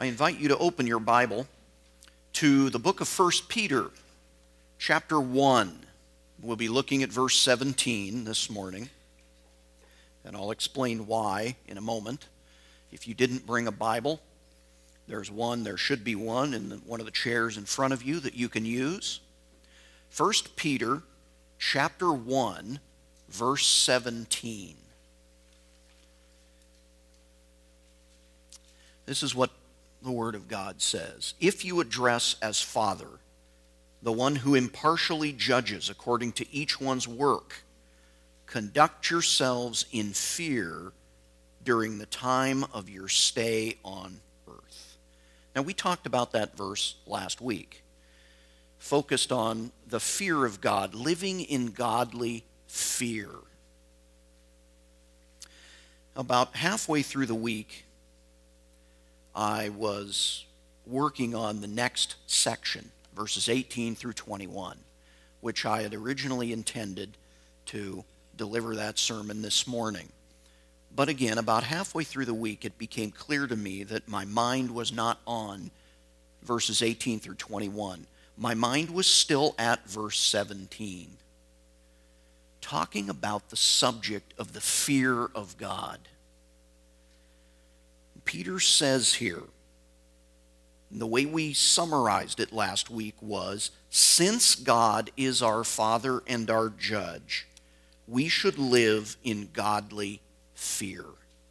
I invite you to open your Bible to the book of 1 Peter, chapter 1. We'll be looking at verse 17 this morning, and I'll explain why in a moment. If you didn't bring a Bible, there should be one in one of the chairs in front of you that you can use. 1 Peter, chapter 1, verse 17. This is what the Word of God says. If you address as Father the one who impartially judges according to each one's work, conduct yourselves in fear during the time of your stay on earth. Now, we talked about that verse last week, focused on the fear of God, living in godly fear. About halfway through the week, I was working on the next section, verses 18 through 21, which I had originally intended to deliver that sermon this morning. But again, about halfway through the week, it became clear to me that my mind was not on verses 18 through 21. My mind was still at verse 17, talking about the subject of the fear of God. Peter says here, the way we summarized it last week was, since God is our Father and our Judge, we should live in godly fear.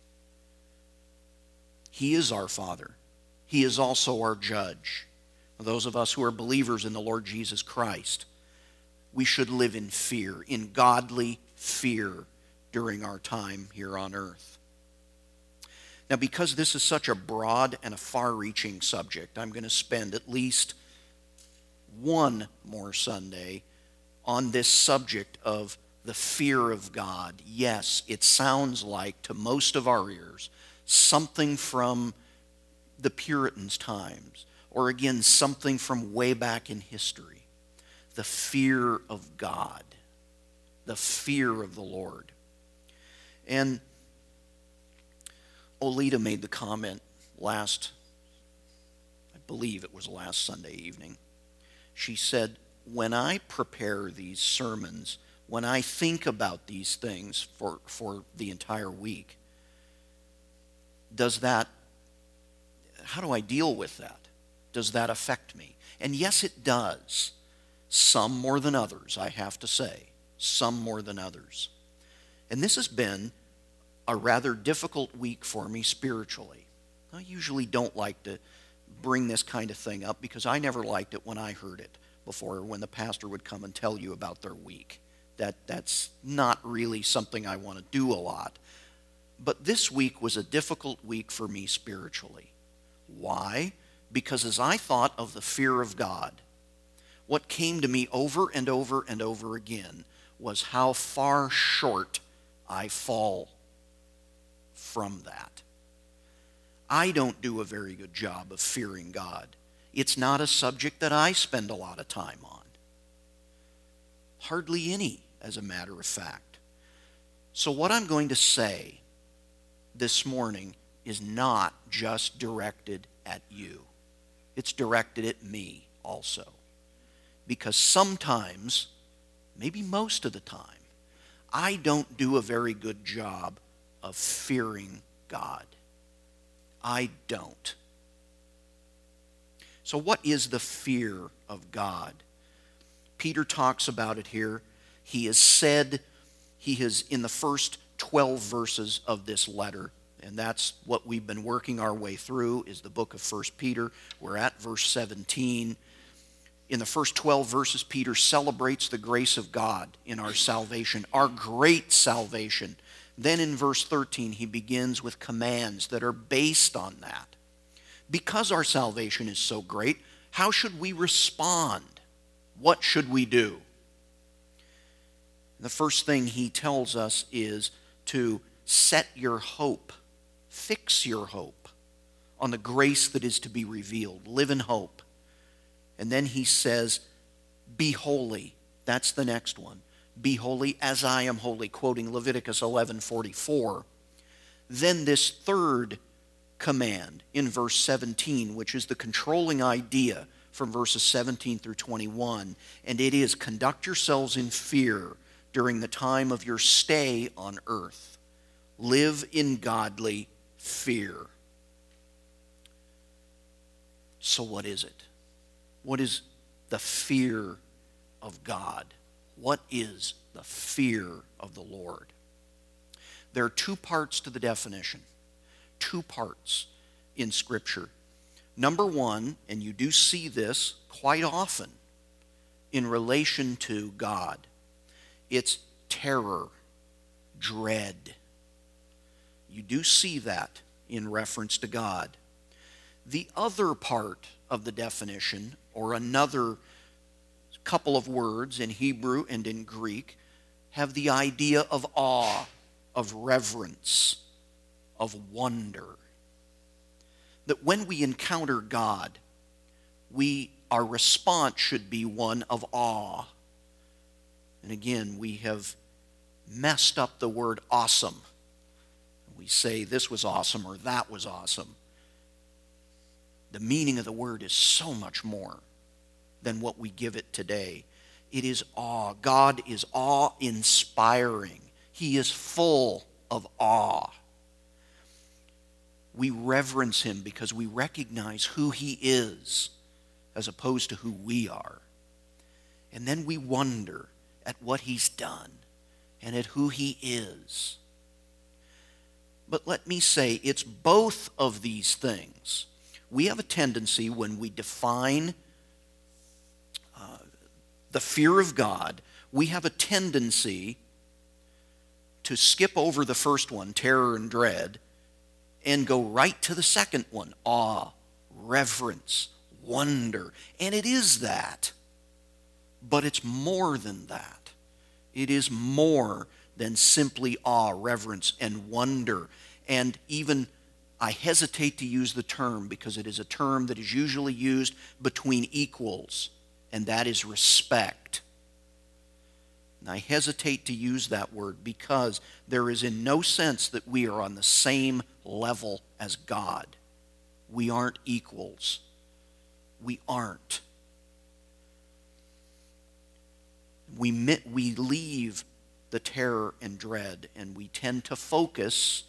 He is our Father. He is also our Judge. For those of us who are believers in the Lord Jesus Christ, we should live in fear, in godly fear during our time here on earth. Now, because this is such a broad and a far-reaching subject, I'm going to spend at least one more Sunday on this subject of the fear of God. Yes, it sounds like, to most of our ears, something from the Puritans' times, or again, something from way back in history. The fear of God, the fear of the Lord. And Olita made the comment I believe it was last Sunday evening. She said, when I prepare these sermons, when I think about these things for the entire week, how do I deal with that? Does that affect me? And yes, it does. Some more than others, I have to say. Some more than others. And this has been a rather difficult week for me spiritually. I usually don't like to bring this kind of thing up because I never liked it when I heard it before, when the pastor would come and tell you about their week. That's not really something I want to do a lot. But this week was a difficult week for me spiritually. Why? Because as I thought of the fear of God, what came to me over and over and over again was how far short I fall from that. I don't do a very good job of fearing God. It's not a subject that I spend a lot of time on. Hardly any, as a matter of fact. So what I'm going to say this morning is not just directed at you. It's directed at me also. Because sometimes, maybe most of the time, I don't do a very good job of fearing God. I don't. So what is the fear of God? Peter talks about it here. He has in the first 12 verses of this letter, and that's what we've been working our way through, is the book of 1 Peter. We're at verse 17. In the first 12 verses, Peter celebrates the grace of God in our salvation, our great salvation. Then in verse 13, he begins with commands that are based on that. Because our salvation is so great, how should we respond? What should we do? The first thing he tells us is to set your hope, fix your hope on the grace that is to be revealed. Live in hope. And then he says, be holy. That's the next one. Be holy as I am holy, quoting Leviticus 11:44. Then this third command in verse 17, which is the controlling idea from verses 17 through 21, and it is, conduct yourselves in fear during the time of your stay on earth. Live in godly fear. So what is it? What is the fear of God? What is the fear of the Lord? There are two parts to the definition. Two parts in Scripture. Number one, and you do see this quite often in relation to God, it's terror, dread. You do see that in reference to God. The other part of the definition, or another couple of words in Hebrew and in Greek, have the idea of awe, of reverence, of wonder. That when we encounter God, our response should be one of awe. And again, we have messed up the word awesome. We say this was awesome or that was awesome. The meaning of the word is so much more than what we give it today. It is awe. God is awe-inspiring. He is full of awe. We reverence him because we recognize who he is as opposed to who we are. And then we wonder at what he's done and at who he is. But let me say, it's both of these things. We have a tendency when we define the fear of God, we have a tendency to skip over the first one, terror and dread, and go right to the second one, awe, reverence, wonder. And it is that. But it's more than that. It is more than simply awe, reverence, and wonder. And even, I hesitate to use the term because it is a term that is usually used between equals, and that is respect. And I hesitate to use that word because there is in no sense that we are on the same level as God. We aren't equals. We aren't. We leave the terror and dread, and we tend to focus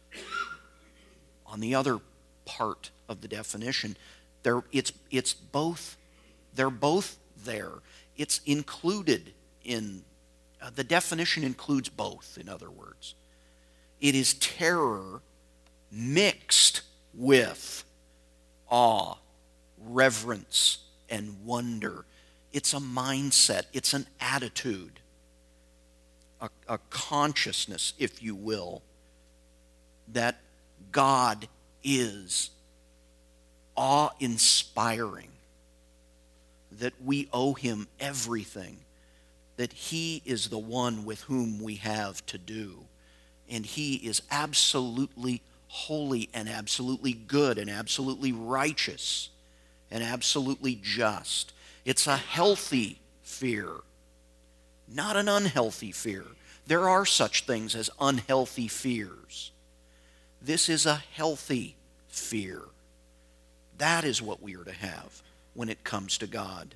on the other part of the definition. They're both there. It's included in, the definition includes both, in other words. It is terror mixed with awe, reverence, and wonder. It's a mindset. It's an attitude, a consciousness, if you will, that God is awe-inspiring, that we owe him everything, that he is the one with whom we have to do, and he is absolutely holy and absolutely good and absolutely righteous and absolutely just. It's a healthy fear, not an unhealthy fear. There are such things as unhealthy fears. This is a healthy fear. That is what we are to have when it comes to God.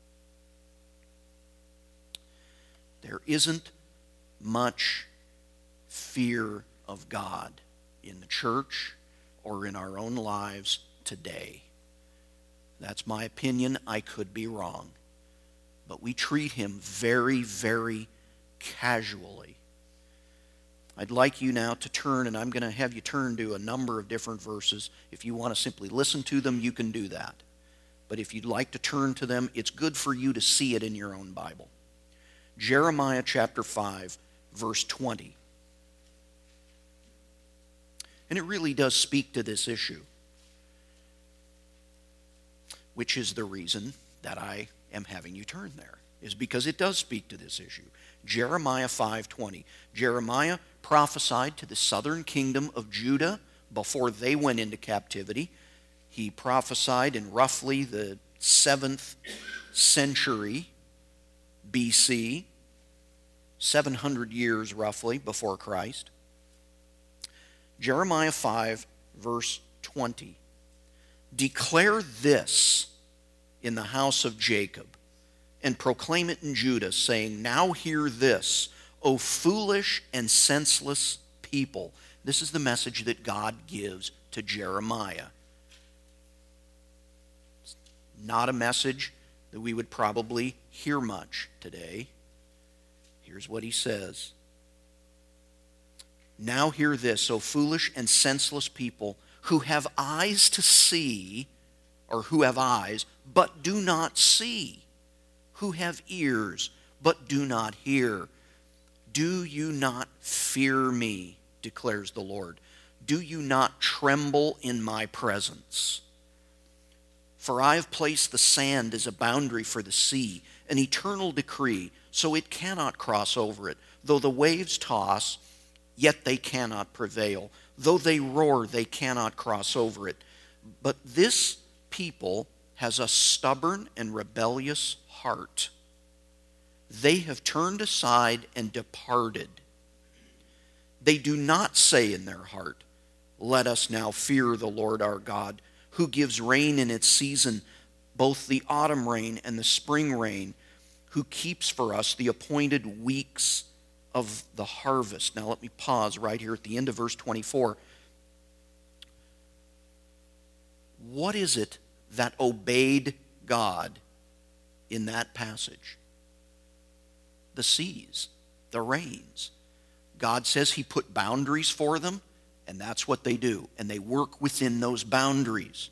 There isn't much fear of God in the church or in our own lives today. That's my opinion. I could be wrong. But we treat him very, very casually. I'd like you now to turn, and I'm going to have you turn to a number of different verses. If you want to simply listen to them, you can do that. But if you'd like to turn to them, it's good for you to see it in your own Bible. Jeremiah chapter 5, verse 20. And it really does speak to this issue, which is the reason that I am having you turn there, is because it does speak to this issue. Jeremiah 5:20. Jeremiah prophesied to the southern kingdom of Judah before they went into captivity. He prophesied in roughly the 7th century BC, 700 years roughly before Christ. Jeremiah 5, verse 20. Declare this in the house of Jacob, and proclaim it in Judah, saying, now hear this, O foolish and senseless people. This is the message that God gives to Jeremiah. It's not a message that we would probably hear much today. Here's what he says. Now hear this, O foolish and senseless people, who have eyes to see, or who have eyes, but do not see, who have ears, but do not hear. Do you not fear me, declares the Lord? Do you not tremble in my presence? For I have placed the sand as a boundary for the sea, an eternal decree, so it cannot cross over it. Though the waves toss, yet they cannot prevail. Though they roar, they cannot cross over it. But this people has a stubborn and rebellious heart. They have turned aside and departed. They do not say in their heart, let us now fear the Lord our God, who gives rain in its season, both the autumn rain and the spring rain, who keeps for us the appointed weeks of the harvest. Now let me pause right here at the end of verse 24. What is it that obeyed God in that passage? The seas, the rains. God says he put boundaries for them, and that's what they do. And they work within those boundaries.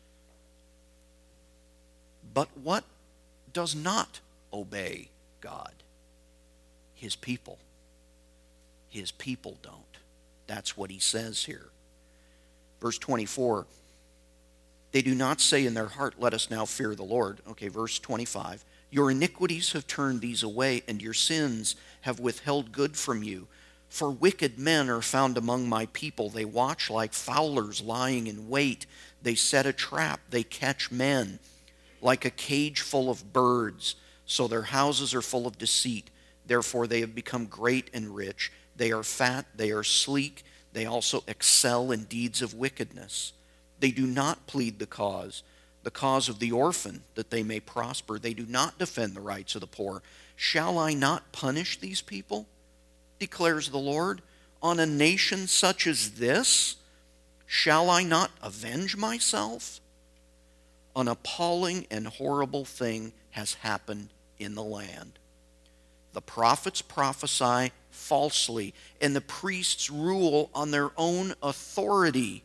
But what does not obey God? His people. His people don't. That's what he says here. Verse 24, they do not say in their heart, let us now fear the Lord. Okay, verse 25, your iniquities have turned these away, and your sins have withheld good from you. For wicked men are found among my people. They watch like fowlers lying in wait. They set a trap. They catch men like a cage full of birds. So their houses are full of deceit. Therefore they have become great and rich. They are fat. They are sleek. They also excel in deeds of wickedness. They do not plead the cause of the orphan, that they may prosper. They do not defend the rights of the poor. Shall I not punish these people, declares the Lord, on a nation such as this? Shall I not avenge myself? An appalling and horrible thing has happened in the land. The prophets prophesy falsely, and the priests rule on their own authority.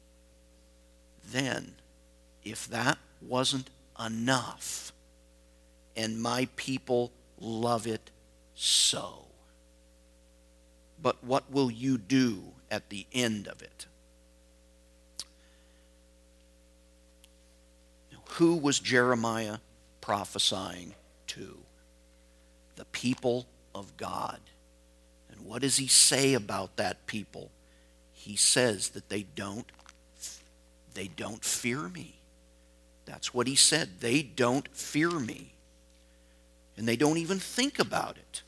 Then, if that wasn't enough, and my people love it so, but what will you do at the end of it? Who was Jeremiah prophesying to? The people of God. And what does he say about that people? He says that they don't fear me. That's what he said. They don't fear me. And they don't even think about it.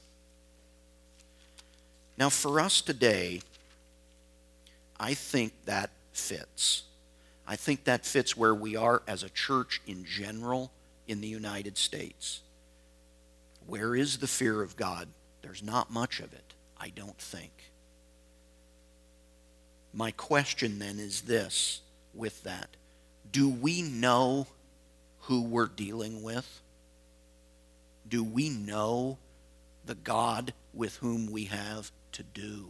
Now for us today, I think that fits. I think that fits where we are as a church in general in the United States. Where is the fear of God? There's not much of it, I don't think. My question then is this with that. Do we know who we're dealing with? Do we know the God with whom we have to do?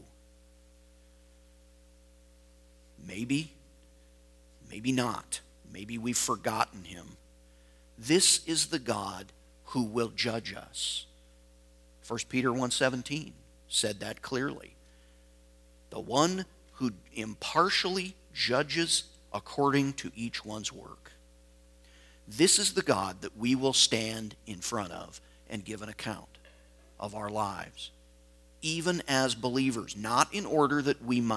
Maybe. Maybe not. Maybe we've forgotten him. This is the God who will judge us. 1 Peter 1:17 said that clearly. The one who impartially judges according to each one's work. This is the God that we will stand in front of and give an account of our lives, even as believers, not in order that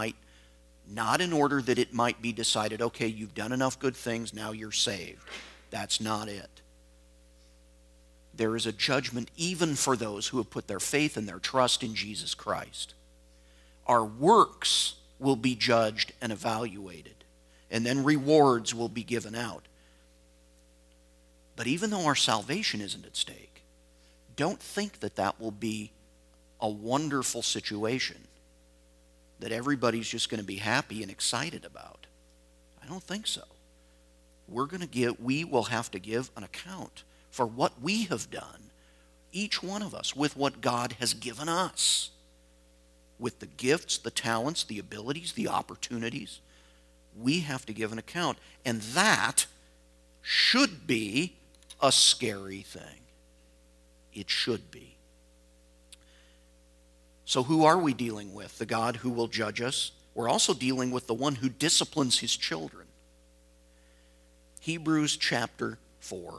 it might be decided, okay, you've done enough good things, now you're saved. That's not it. There is a judgment even for those who have put their faith and their trust in Jesus Christ. Our works will be judged and evaluated. and then rewards will be given out. But even though our salvation isn't at stake, don't think that that will be a wonderful situation that everybody's just going to be happy and excited about. I don't think so. We will have to give an account for what we have done, each one of us, with what God has given us, with the gifts, the talents, the abilities, the opportunities. We have to give an account, and that should be a scary thing. It should be. So who are we dealing with? The God who will judge us? We're also dealing with the one who disciplines his children. Hebrews chapter 12.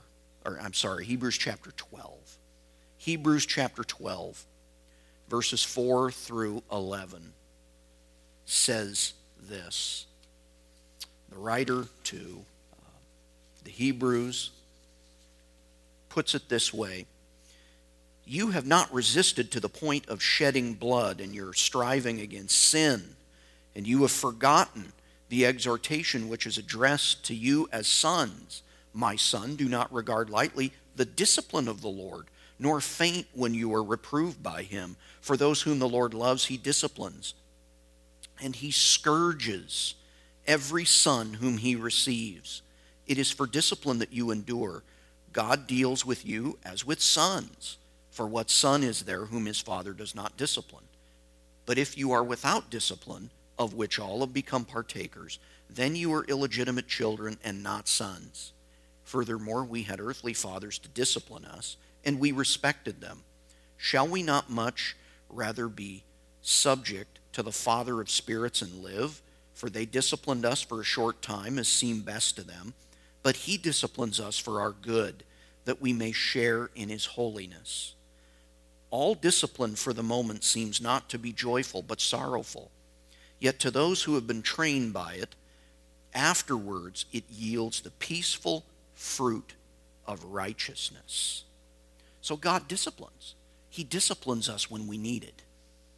Hebrews chapter 12, verses 4 through 11 says this. The writer to the Hebrews puts it this way: you have not resisted to the point of shedding blood in your striving against sin, and you have forgotten the exhortation which is addressed to you as sons. My son, do not regard lightly the discipline of the Lord, nor faint when you are reproved by him. For those whom the Lord loves, he disciplines, and he scourges every son whom he receives. It is for discipline that you endure. God deals with you as with sons. For what son is there whom his father does not discipline? But if you are without discipline, of which all have become partakers, then you are illegitimate children and not sons. Furthermore, we had earthly fathers to discipline us, and we respected them. Shall we not much rather be subject to the Father of spirits and live? For they disciplined us for a short time as seemed best to them, but he disciplines us for our good, that we may share in his holiness. All discipline for the moment seems not to be joyful, but sorrowful. Yet to those who have been trained by it, afterwards it yields the peaceful fruit of righteousness. So God disciplines. He disciplines us when we need it.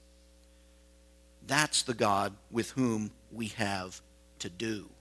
That's the God with whom we have to do.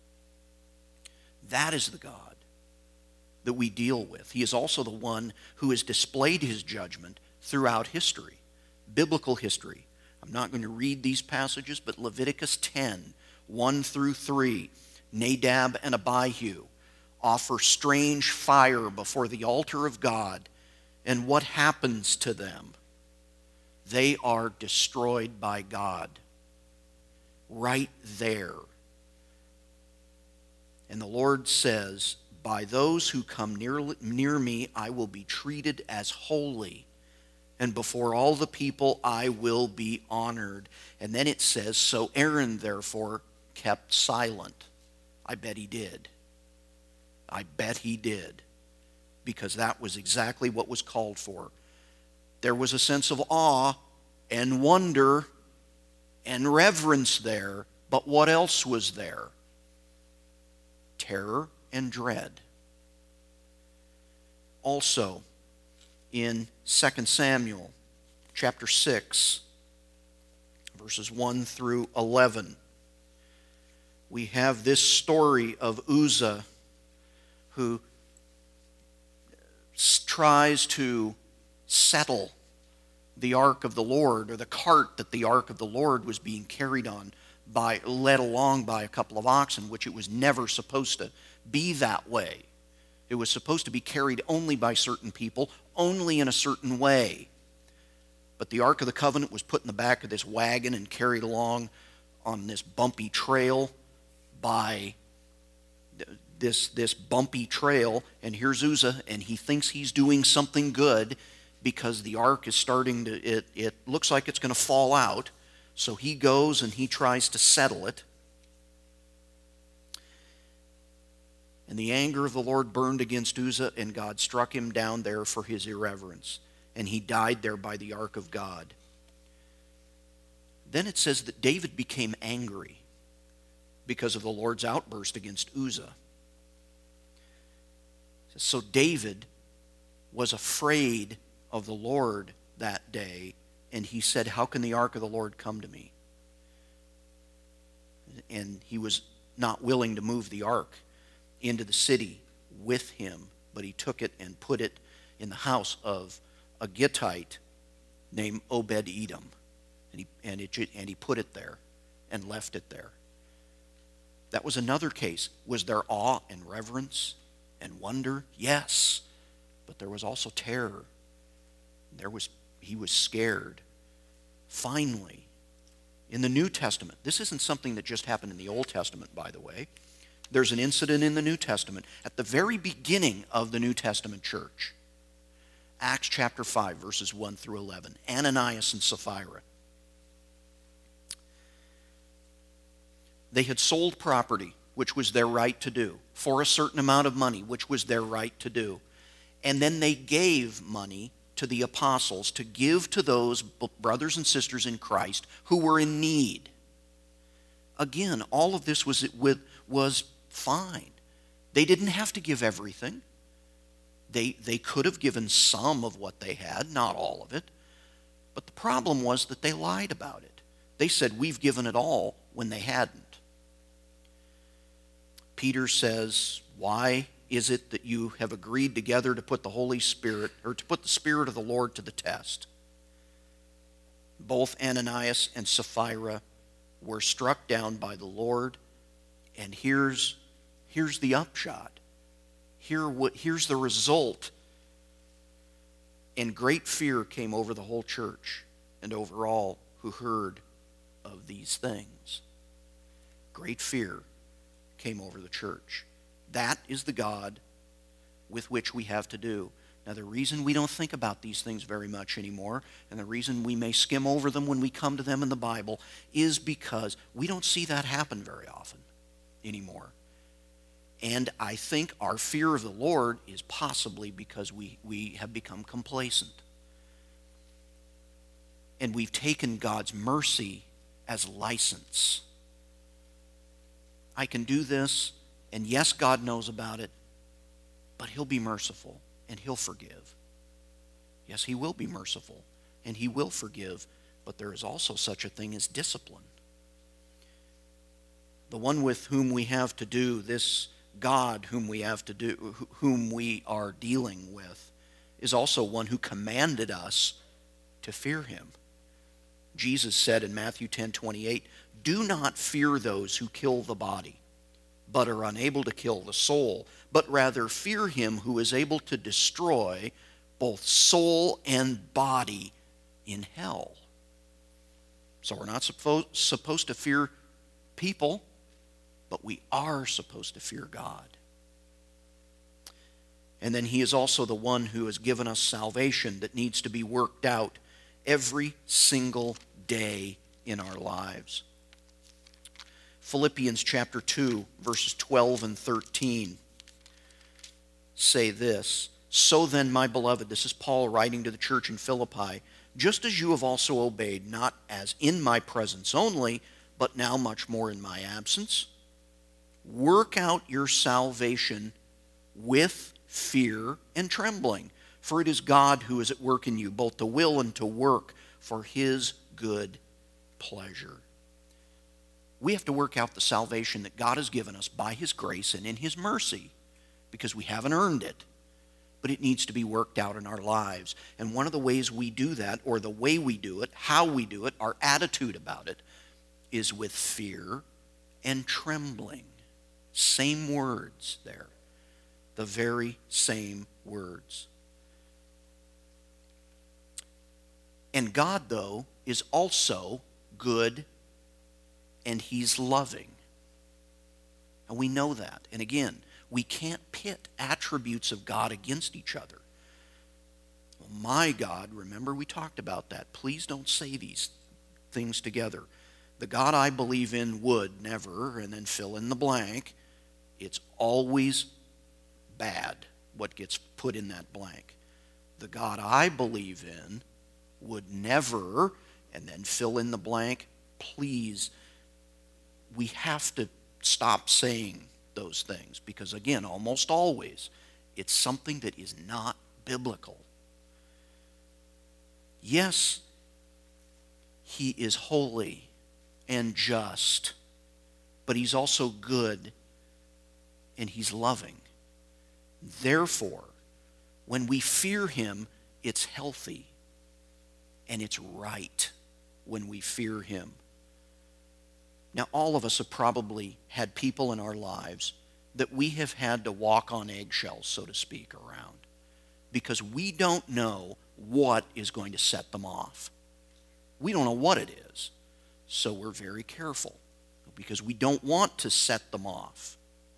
That is the God that we deal with. He is also the one who has displayed his judgment throughout history, biblical history. I'm not going to read these passages, but Leviticus 10, 1 through 3, Nadab and Abihu offer strange fire before the altar of God, and what happens to them? They are destroyed by God. Right there. And the Lord says, by those who come near me, I will be treated as holy, and before all the people I will be honored. And then it says, so Aaron therefore kept silent. I bet he did. I bet he did. Because that was exactly what was called for. There was a sense of awe and wonder and reverence there, but what else was there? Terror and dread. Also, in 2 Samuel chapter 6, verses 1 through 11, we have this story of Uzzah who tries to settle the ark of the Lord, or the cart that the ark of the Lord was being carried on, led along by a couple of oxen, which it was never supposed to be that way. It was supposed to be carried only by certain people, only in a certain way. But the Ark of the Covenant was put in the back of this wagon and carried along on this bumpy trail by this bumpy trail. And here's Uzzah, and he thinks he's doing something good because the ark is starting to, it looks like it's going to fall out. So he goes and he tries to settle it. And the anger of the Lord burned against Uzzah, and God struck him down there for his irreverence. And he died there by the ark of God. Then it says that David became angry because of the Lord's outburst against Uzzah. So David was afraid of the Lord that day, and he said, how can the ark of the Lord come to me? And he was not willing to move the ark into the city with him, but he took it and put it in the house of a Gittite named Obed-Edom. And he put it there and left it there. That was another case. Was there awe and reverence and wonder? Yes. But there was also terror. He was scared. Finally, in the New Testament, this isn't something that just happened in the Old Testament, by the way. There's an incident in the New Testament at the very beginning of the New Testament church. Acts chapter 5, verses 1 through 11. Ananias and Sapphira. They had sold property, which was their right to do, for a certain amount of money, which was their right to do. And then they gave money to the apostles to give to those brothers and sisters in Christ who were in need. Again, all of this was fine. They didn't have to give everything. They could have given some of what they had, not all of it. But the problem was that they lied about it. They said, we've given it all, when they hadn't. Peter says, why is it that you have agreed together to put the Holy Spirit, or to put the Spirit of the Lord to the test? Both Ananias and Sapphira were struck down by the Lord, and here's the upshot. Here's the result. And great fear came over the whole church and over all who heard of these things. Great fear came over the church. That is the God with which we have to do. Now, the reason we don't think about these things very much anymore, and the reason we may skim over them when we come to them in the Bible, is because we don't see that happen very often anymore. And I think our fear of the Lord is possibly because we have become complacent. And we've taken God's mercy as license. I can do this, and yes, God knows about it, but He'll be merciful and He'll forgive. Yes, He will be merciful and He will forgive, but there is also such a thing as discipline. The one with whom we have to do, this God whom we are dealing with, is also one who commanded us to fear Him. Jesus said in Matthew 10:28, "Do not fear those who kill the body, but are unable to kill the soul, but rather fear Him who is able to destroy both soul and body in hell." So we're not supposed to fear people, but we are supposed to fear God. And then He is also the one who has given us salvation that needs to be worked out every single day in our lives. Philippians chapter 2, verses 12 and 13 say this, "So then, my beloved," this is Paul writing to the church in Philippi, "just as you have also obeyed, not as in my presence only, but now much more in my absence, work out your salvation with fear and trembling. For it is God who is at work in you, both to will and to work for His good pleasure." We have to work out the salvation that God has given us by His grace and in His mercy, because we haven't earned it. But it needs to be worked out in our lives. And one of the ways we do that, or the way we do it, how we do it, our attitude about it, is with fear and trembling. Same words there. The very same words. And God, though, is also good and He's loving. And we know that. And again, we can't pit attributes of God against each other. Well, my God, remember we talked about that. Please don't say these things together. The God I believe in would never, and then fill in the blank. It's always bad what gets put in that blank. The God I believe in would never, and then fill in the blank. Please, we have to stop saying those things, because again, almost always, it's something that is not biblical. Yes, He is holy and just, but he's also good and he's loving. Therefore, when we fear him, it's healthy and it's right when we fear him. Now, all of us have probably had people in our lives that we have had to walk on eggshells, so to speak, around, because we don't know what is going to set them off. We don't know what it is, so we're very careful because we don't want to set them off.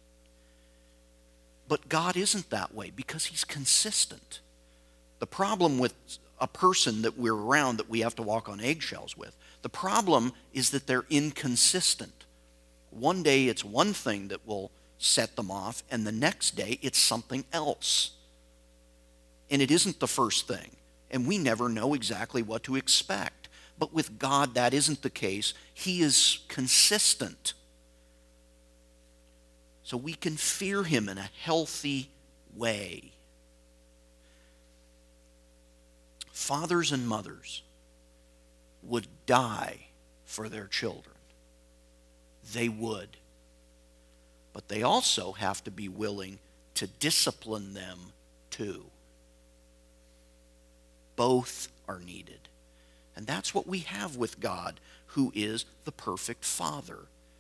But God isn't that way because he's consistent. The problem with a person that we're around that we have to walk on eggshells with, the problem is that they're inconsistent. One day it's one thing that will set them off, and the next day it's something else. And it isn't the first thing, and we never know exactly what to expect. But with God, that isn't the case. He is consistent. So we can fear him in a healthy way. Fathers and mothers would die for their children. They would. But they also have to be willing to discipline them too. Both are needed. And that's what we have with God, who is the perfect Father.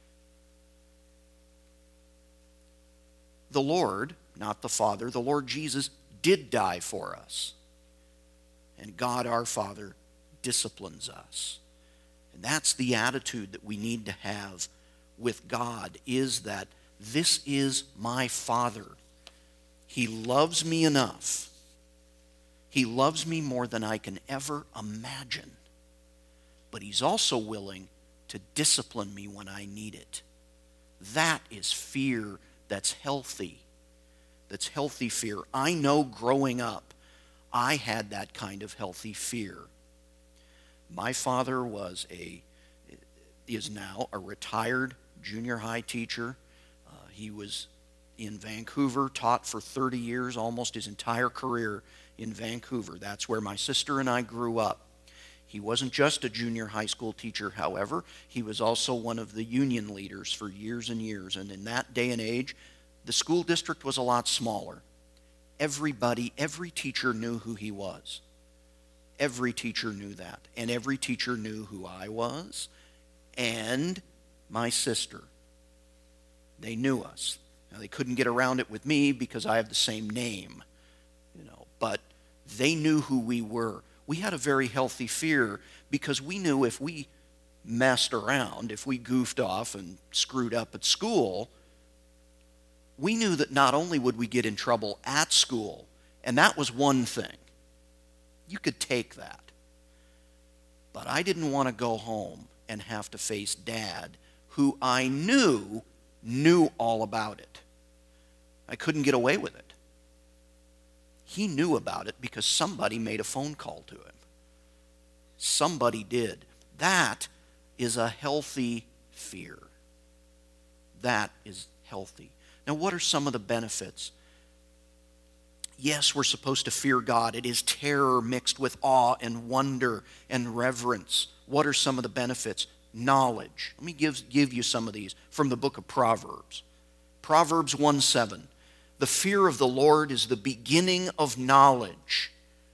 The Lord, not the Father, the Lord Jesus did die for us. And God our Father disciplines us. And that's the attitude that we need to have with God, is that this is my Father. He loves me enough. He loves me more than I can ever imagine. But he's also willing to discipline me when I need it. That is fear that's healthy. That's healthy fear. I know growing up, I had that kind of healthy fear. My father is now a retired junior high teacher. He was in Vancouver, taught for 30 years, almost his entire career in Vancouver. That's where my sister and I grew up. He wasn't just a junior high school teacher, however. He was also one of the union leaders for years and years. And in that day and age, the school district was a lot smaller. Every teacher knew who he was. Every teacher knew that. And every teacher knew who I was and my sister. They knew us. Now, they couldn't get around it with me because I have the same name, but they knew who we were. We had a very healthy fear because we knew if we messed around, if we goofed off and screwed up at school, we knew that not only would we get in trouble at school, and that was one thing. You could take that. But I didn't want to go home and have to face Dad, who I knew all about it. I couldn't get away with it. He knew about it because somebody made a phone call to him. Somebody did. That is a healthy fear. That is healthy. Now, what are some of the benefits? Yes, we're supposed to fear God. It is terror mixed with awe and wonder and reverence. What are some of the benefits? Knowledge. Let me give you some of these from the book of Proverbs. Proverbs 1:7. The fear of the Lord is the beginning of knowledge.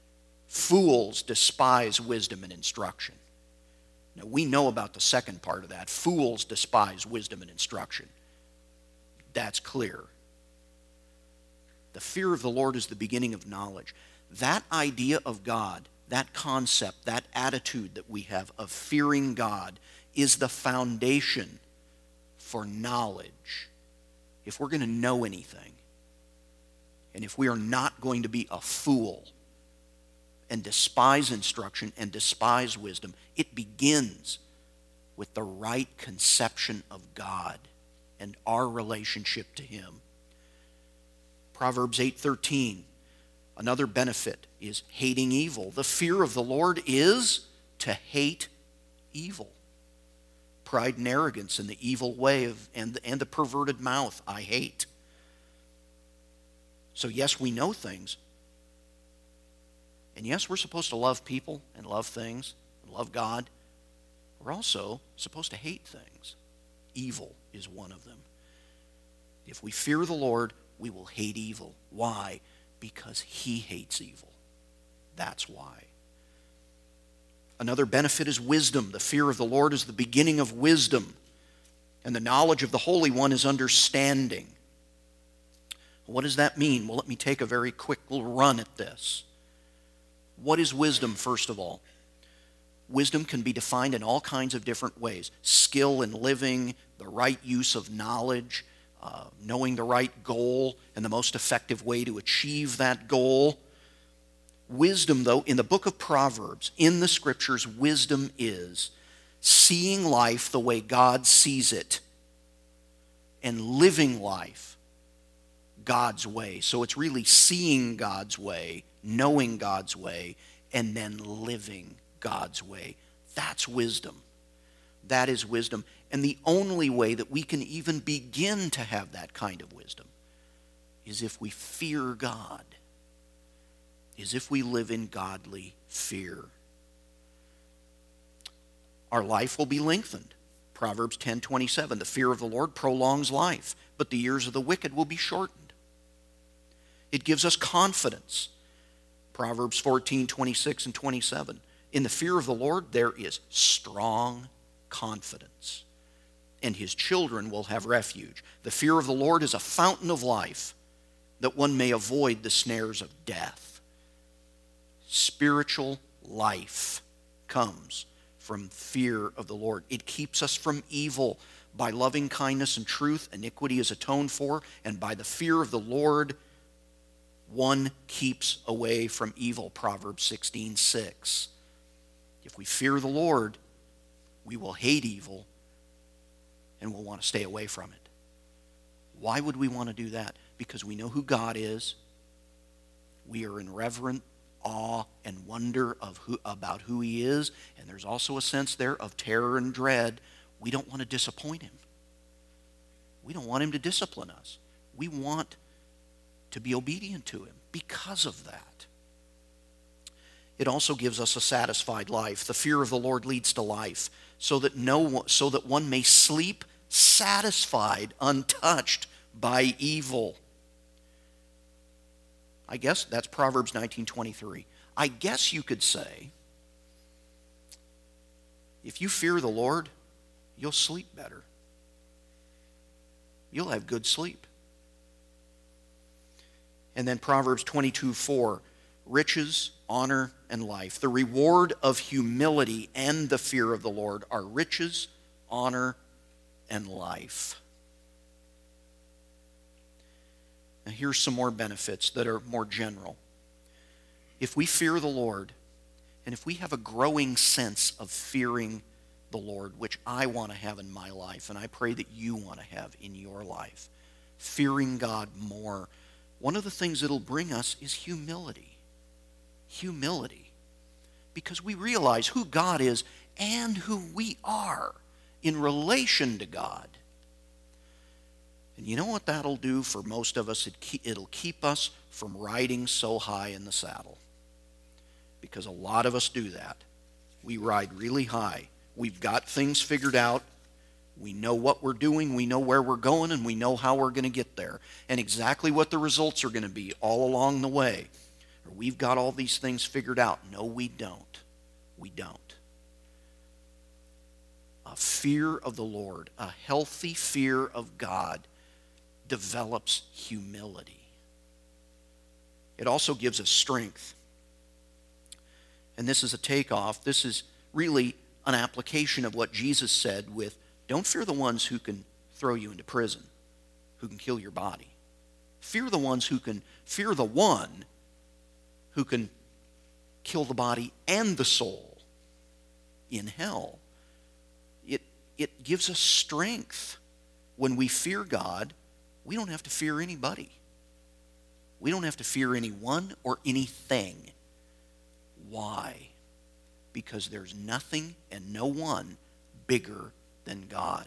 Fools despise wisdom and instruction. Now, we know about the second part of that. Fools despise wisdom and instruction. That's clear. The fear of the Lord is the beginning of knowledge. That idea of God, that concept, that attitude that we have of fearing God is the foundation for knowledge. If we're going to know anything, and if we are not going to be a fool and despise instruction and despise wisdom, it begins with the right conception of God and our relationship to him. Proverbs 8:13, another benefit is hating evil. The fear of the Lord is to hate evil. Pride and arrogance and the evil way and the perverted mouth I hate. So yes, we know things. And yes, we're supposed to love people and love things and love God. We're also supposed to hate things, evil, is one of them. If we fear the Lord, we will hate evil. Why? Because he hates evil. That's why. Another benefit is wisdom. The fear of the Lord is the beginning of wisdom, and the knowledge of the Holy One is understanding. What does that mean? Well, let me take a very quick little run at this. What is wisdom, first of all? Wisdom can be defined in all kinds of different ways. Skill in living, the right use of knowledge, knowing the right goal and the most effective way to achieve that goal. Wisdom, though, in the book of Proverbs, in the Scriptures, wisdom is seeing life the way God sees it and living life God's way. So it's really seeing God's way, knowing God's way, and then living God's way. That's wisdom. That is wisdom. And the only way that we can even begin to have that kind of wisdom is if we fear God, is if we live in godly fear. Our life will be lengthened. Proverbs 10:27, the fear of the Lord prolongs life, but the years of the wicked will be shortened. It gives us confidence. Proverbs 14:26 and 27. In the fear of the Lord there is strong confidence, and his children will have refuge. The fear of the Lord is a fountain of life, that one may avoid the snares of death. Spiritual life comes from fear of the Lord. It keeps us from evil. By loving kindness and truth, iniquity is atoned for, and by the fear of the Lord, one keeps away from evil. Proverbs 16:6. If we fear the Lord, we will hate evil and we'll want to stay away from it. Why would we want to do that? Because we know who God is. We are in reverent awe and wonder about who he is, and there's also a sense there of terror and dread. We don't want to disappoint him. We don't want him to discipline us. We want to be obedient to him because of that. It also gives us a satisfied life. The fear of the Lord leads to life, so that one may sleep satisfied, untouched by evil. I guess that's Proverbs 19:23. I guess you could say, if you fear the Lord, you'll sleep better. You'll have good sleep. And then Proverbs 22:4, riches, honor, and life. The reward of humility and the fear of the Lord are riches, honor, and life. Now here's some more benefits that are more general. If we fear the Lord, and if we have a growing sense of fearing the Lord, which I want to have in my life, and I pray that you want to have in your life, fearing God more, one of the things it'll bring us is humility. Humility. Because we realize who God is and who we are in relation to God. And you know what that'll do for most of us? It'll keep us from riding so high in the saddle. Because a lot of us do that. We ride really high. We've got things figured out. We know what we're doing, we know where we're going, and we know how we're going to get there. And exactly what the results are going to be all along the way. Or we've got all these things figured out. No, we don't. We don't. A fear of the Lord, a healthy fear of God, develops humility. It also gives us strength. And this is a takeoff. This is really an application of what Jesus said with, don't fear the ones who can throw you into prison, who can kill your body. Fear the one who can kill the body and the soul in hell. It gives us strength. When we fear God, we don't have to fear anybody. We don't have to fear anyone or anything. Why? Because there's nothing and no one bigger than God.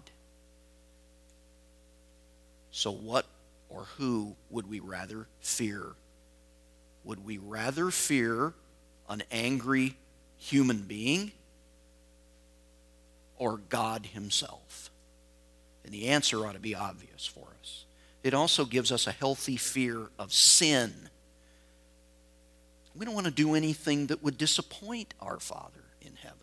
So what or who would we rather fear? Would we rather fear an angry human being or God himself? And the answer ought to be obvious for us. It also gives us a healthy fear of sin. We don't want to do anything that would disappoint our Father in heaven.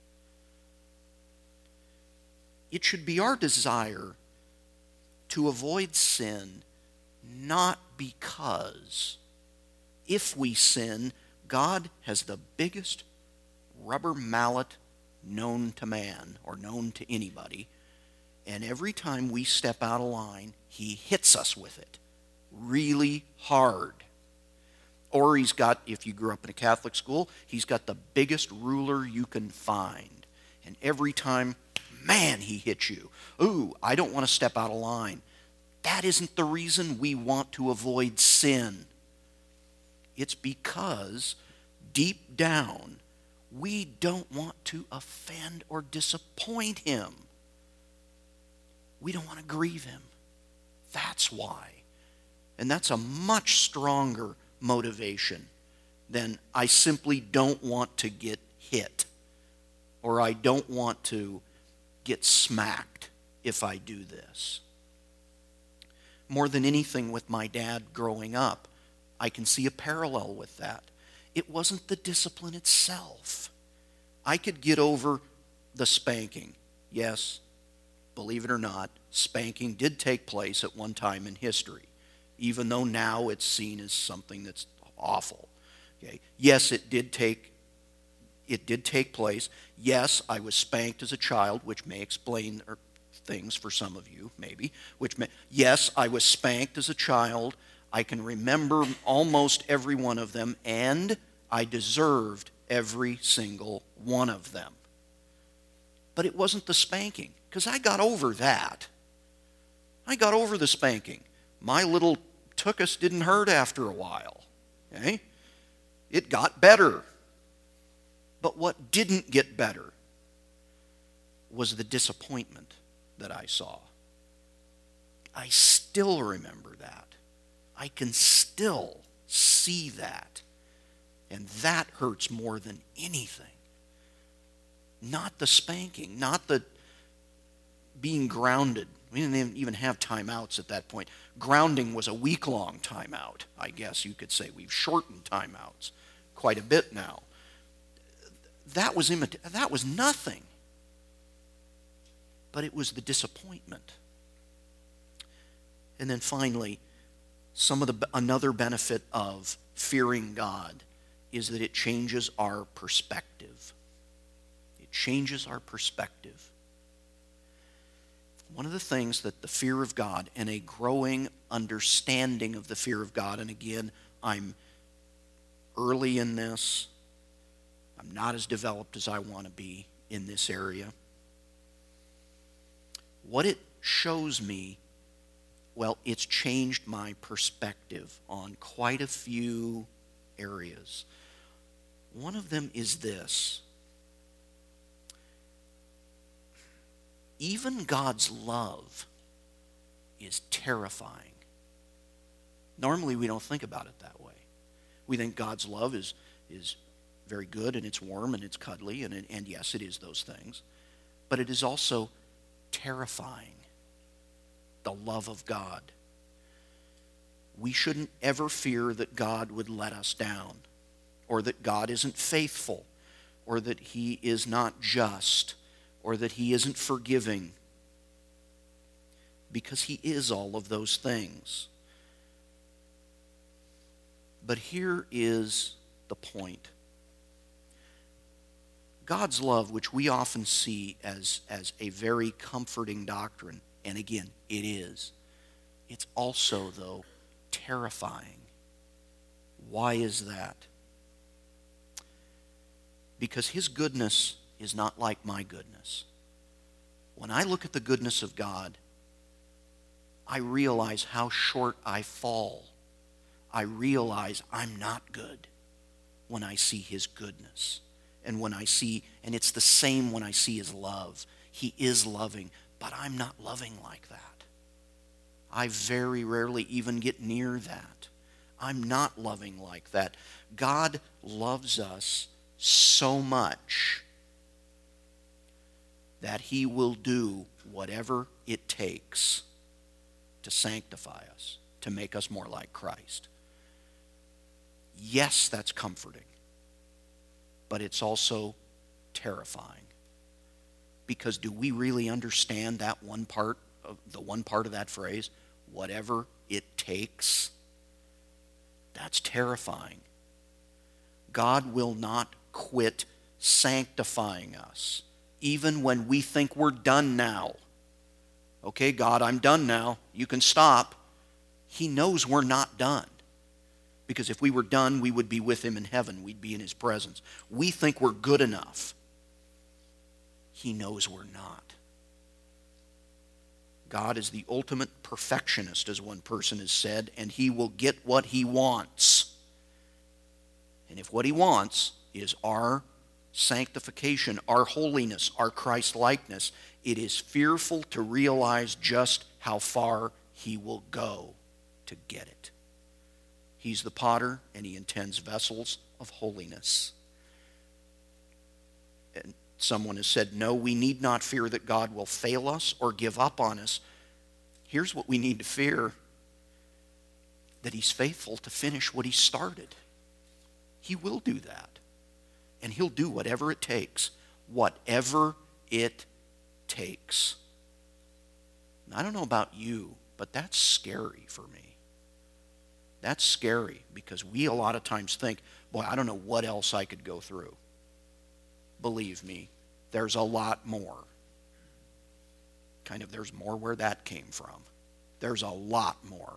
It should be our desire to avoid sin, not because if we sin, God has the biggest rubber mallet known to man or known to anybody, and every time we step out of line, he hits us with it really hard. Or he's got, if you grew up in a Catholic school, he's got the biggest ruler you can find. And every time, man, he hits you. Ooh, I don't want to step out of line. That isn't the reason we want to avoid sin. It's because deep down, we don't want to offend or disappoint him. We don't want to grieve him. That's why. And that's a much stronger motivation than I simply don't want to get hit, or I don't want to get smacked if I do this. More than anything with my dad growing up, I can see a parallel with that. It wasn't the discipline itself. I could get over the spanking. Yes, believe it or not, spanking did take place at one time in history, even though now it's seen as something that's awful. Okay? Yes, it did take place. Yes, I was spanked as a child, which may explain things for some of you, maybe. Yes, I was spanked as a child. I can remember almost every one of them, and I deserved every single one of them. But it wasn't the spanking, because I got over that. I got over the spanking. My little tuchus didn't hurt after a while. Okay? It got better. But what didn't get better was the disappointment that I saw. I still remember that. I can still see that. And that hurts more than anything. Not the spanking, not the being grounded. We didn't even have timeouts at that point. Grounding was a week-long timeout, I guess you could say. We've shortened timeouts quite a bit now. That was nothing. But it was the disappointment. And then finally, another benefit of fearing God is that it changes our perspective. It changes our perspective. One of the things that the fear of God and a growing understanding of the fear of God, and again, I'm early in this, I'm not as developed as I want to be in this area. What it shows me, well, it's changed my perspective on quite a few areas. One of them is this. Even God's love is terrifying. Normally we don't think about it that way. We think God's love is very good, and it's warm, and it's cuddly, and yes, it is those things. But it is also terrifying, the love of God. We shouldn't ever fear that God would let us down, or that God isn't faithful, or that he is not just, or that he isn't forgiving, because he is all of those things. But here is the point. God's love, which we often see as a very comforting doctrine, and again, it is, it's also, though, terrifying. Why is that? Because his goodness is not like my goodness. When I look at the goodness of God, I realize how short I fall. I realize I'm not good when I see his goodness. And it's the same when I see his love. He is loving, but I'm not loving like that. I very rarely even get near that. I'm not loving like that. God loves us so much that he will do whatever it takes to sanctify us, to make us more like Christ. Yes, that's comforting, but it's also terrifying. Because do we really understand that one part of that phrase? Whatever it takes. That's terrifying. God will not quit sanctifying us, even when we think we're done now. Okay, God, I'm done now. You can stop. He knows we're not done. Because if we were done, we would be with him in heaven. We'd be in his presence. We think we're good enough. He knows we're not. God is the ultimate perfectionist, as one person has said, and he will get what he wants. And if what he wants is our sanctification, our holiness, our Christ-likeness, it is fearful to realize just how far he will go to get it. He's the potter, and he intends vessels of holiness. And someone has said, no, we need not fear that God will fail us or give up on us. Here's what we need to fear: that he's faithful to finish what he started. He will do that. And he'll do whatever it takes. Whatever it takes. And I don't know about you, but that's scary for me. That's scary because we a lot of times think, boy, I don't know what else I could go through. Believe me, there's a lot more. There's more where that came from. There's a lot more.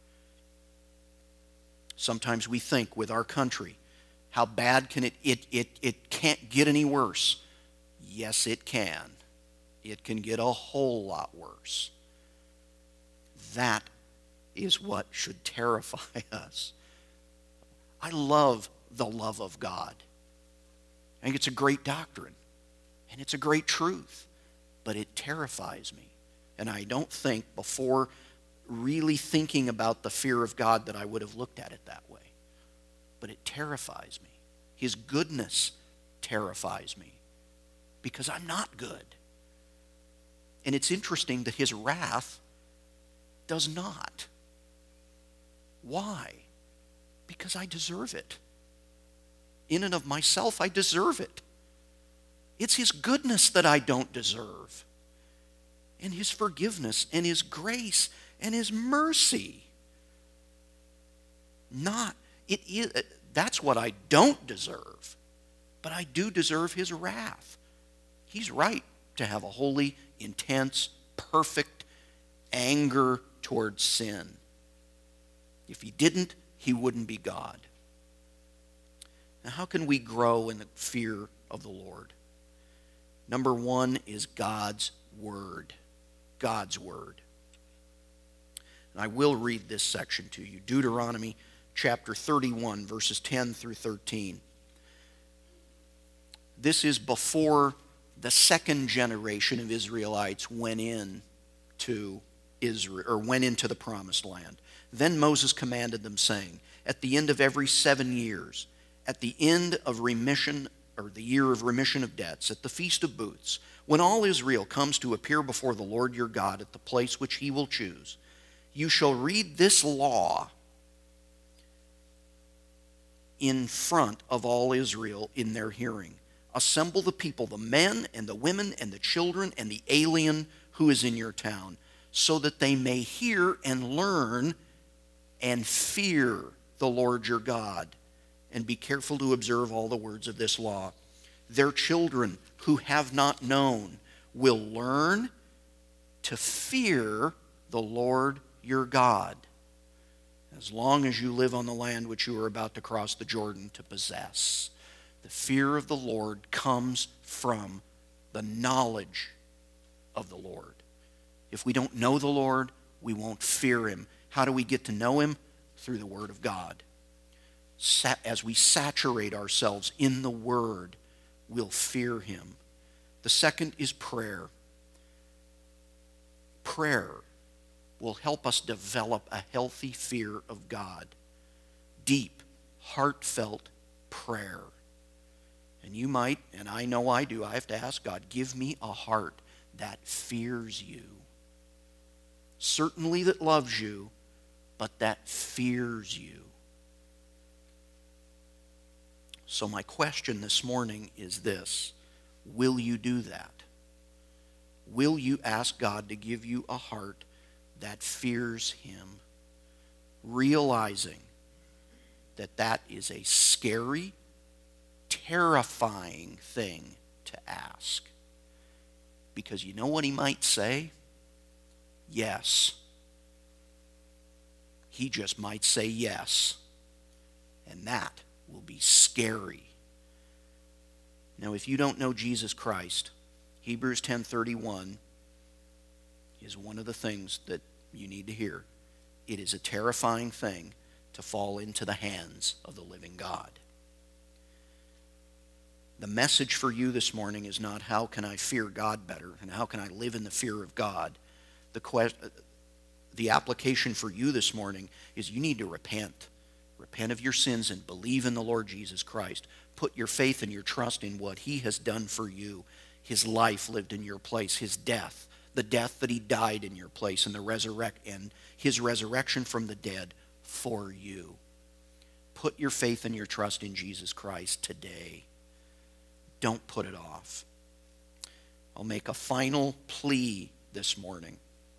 Sometimes we think with our country, how bad can it can't get any worse. Yes, it can. It can get a whole lot worse. That is what should terrify us. I love the love of God. I think it's a great doctrine, and it's a great truth, but it terrifies me. And I don't think before really thinking about the fear of God that I would have looked at it that way. But it terrifies me. His goodness terrifies me because I'm not good. And it's interesting that his wrath does not. Why? Because I deserve it. In and of myself, I deserve it. It's his goodness that I don't deserve. And his forgiveness and his grace and his mercy. That's what I don't deserve. But I do deserve his wrath. He's right to have a holy, intense, perfect anger towards sin. If he didn't, he wouldn't be God. Now, how can we grow in the fear of the Lord? Number one is God's Word. God's Word. And I will read this section to you. Deuteronomy chapter 31, verses 10 through 13. This is before the second generation of Israelites went into Israel, or went into the promised land. Then Moses commanded them, saying, at the end of every 7 years, at the end of remission, or the year of remission of debts, at the Feast of Booths, when all Israel comes to appear before the Lord your God at the place which he will choose, you shall read this law in front of all Israel in their hearing. Assemble the people, the men and the women and the children and the alien who is in your town, so that they may hear and learn and fear the Lord your God, and be careful to observe all the words of this law. Their children who have not known will learn to fear the Lord your God, as long as you live on the land which you are about to cross the Jordan to possess. The fear of the Lord comes from the knowledge of the Lord. If we don't know the Lord, we won't fear him. How do we get to know him? Through the Word of God. As we saturate ourselves in the Word, we'll fear him. The second is prayer. Prayer will help us develop a healthy fear of God. Deep, heartfelt prayer. And you might, and I know I do, I have to ask God, give me a heart that fears you. Certainly that loves you, but that fears you. So my question this morning is this: will you do that? Will you ask God to give you a heart that fears Him, realizing that that is a scary, terrifying thing to ask? Because you know what He might say? Yes. He just might say yes. And that will be scary. Now, if you don't know Jesus Christ, Hebrews 10:31 is one of the things that you need to hear. It is a terrifying thing to fall into the hands of the living God. The message for you this morning is not how can I fear God better and how can I live in the fear of God. The application for you this morning is you need to repent. Repent of your sins and believe in the Lord Jesus Christ. Put your faith and your trust in what He has done for you. His life lived in your place, His death, the death that He died in your place, and His resurrection from the dead for you. Put your faith and your trust in Jesus Christ today. Don't put it off. I'll make a final plea this morning.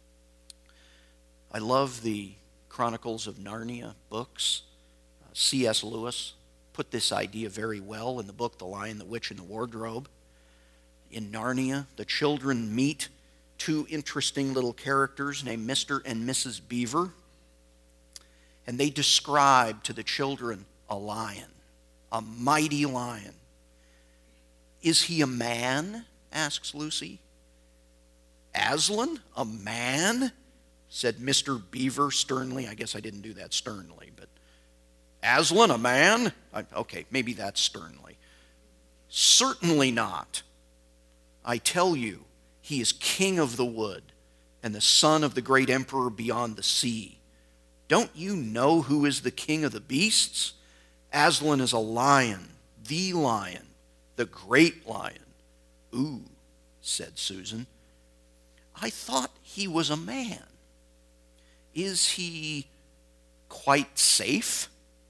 I love the Chronicles of Narnia books. C.S. Lewis put this idea very well in the book The Lion, the Witch, and the Wardrobe. In Narnia, the children meet two interesting little characters named Mr. and Mrs. Beaver, and they describe to the children a lion, a mighty lion. Is he a man? Asks Lucy. Aslan, a man? Said Mr. Beaver sternly. I guess I didn't do that sternly, but Aslan, a man? Okay, maybe that's sternly. Certainly not. I tell you, he is king of the wood and the son of the great emperor beyond the sea. Don't you know who is the king of the beasts? Aslan is a lion, the great lion. Ooh, said Susan. I thought he was a man. Is he quite safe?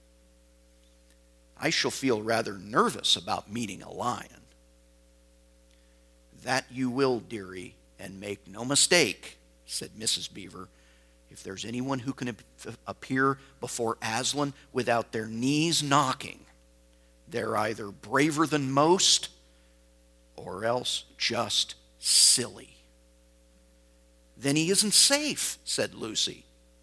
I shall feel rather nervous about meeting a lion. That you will, dearie, and make no mistake, said Mrs. Beaver. If there's anyone who can appear before Aslan without their knees knocking, they're either braver than most or else just silly. Then he isn't safe, said Lucy.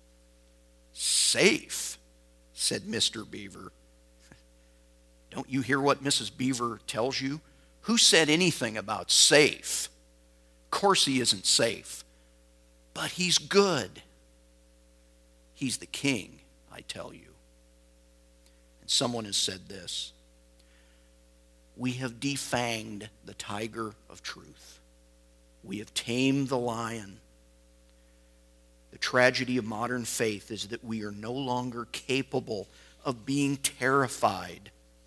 Safe, said Mr. Beaver. Don't you hear what Mrs. Beaver tells you? Who said anything about safe? Of course he isn't safe, but he's good. He's the king, I tell you. And someone has said this: we have defanged the tiger of truth. We have tamed the lion. The tragedy of modern faith is that we are no longer capable of being terrified.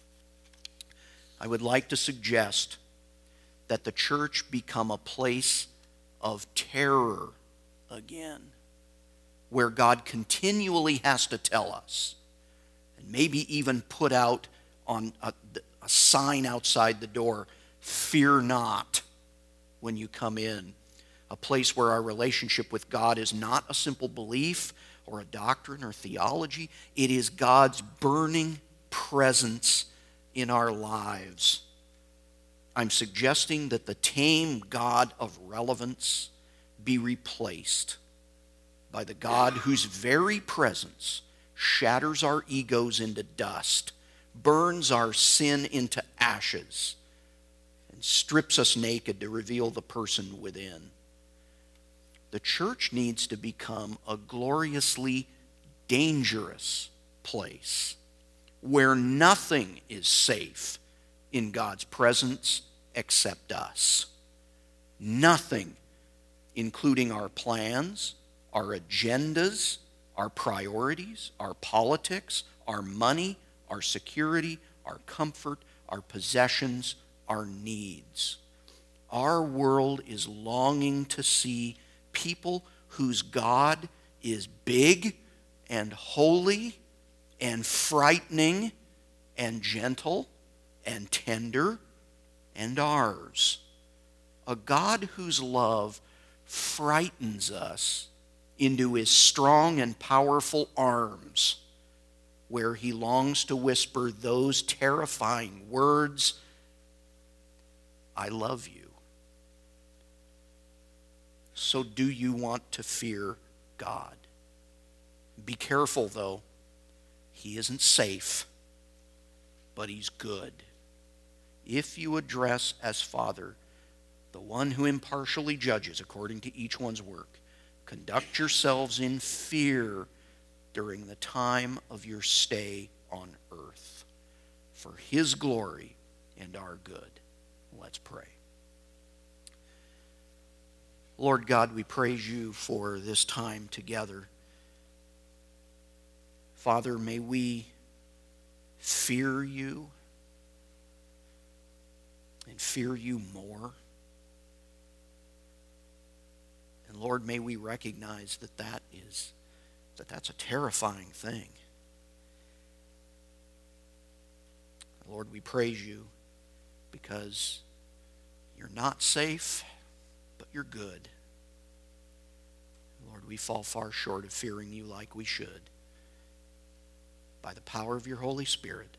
I would like to suggest that the church become a place of terror again, where God continually has to tell us, and maybe even put out on a sign outside the door, fear not when you come in. A place where our relationship with God is not a simple belief or a doctrine or theology. It is God's burning presence in our lives. I'm suggesting that the tame God of relevance be replaced by the God whose very presence shatters our egos into dust, burns our sin into ashes, and strips us naked to reveal the person within. The church needs to become a gloriously dangerous place where nothing is safe in God's presence except us. Nothing, including our plans, our agendas, our priorities, our politics, our money, our security, our comfort, our possessions, our needs. Our world is longing to see people whose God is big and holy and frightening and gentle and tender and ours. A God whose love frightens us into his strong and powerful arms, where he longs to whisper those terrifying words, I love you. So do you want to fear God? Be careful, though. He isn't safe, but he's good. If you address as Father the one who impartially judges according to each one's work, conduct yourselves in fear during the time of your stay on earth, for his glory and our good. Let's pray. Lord God, we praise you for this time together. Father, may we fear you and fear you more. And Lord, may we recognize that's a terrifying thing. Lord, we praise you because you're not safe, but you're good. Lord, we fall far short of fearing you like we should. By the power of your Holy Spirit,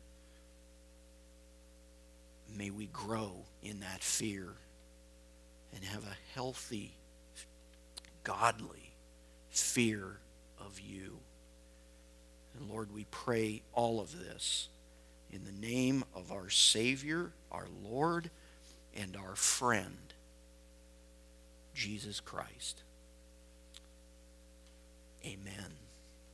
may we grow in that fear and have a healthy, godly fear of you. And Lord, we pray all of this in the name of our Savior, our Lord, and our friend, Jesus Christ. Amen.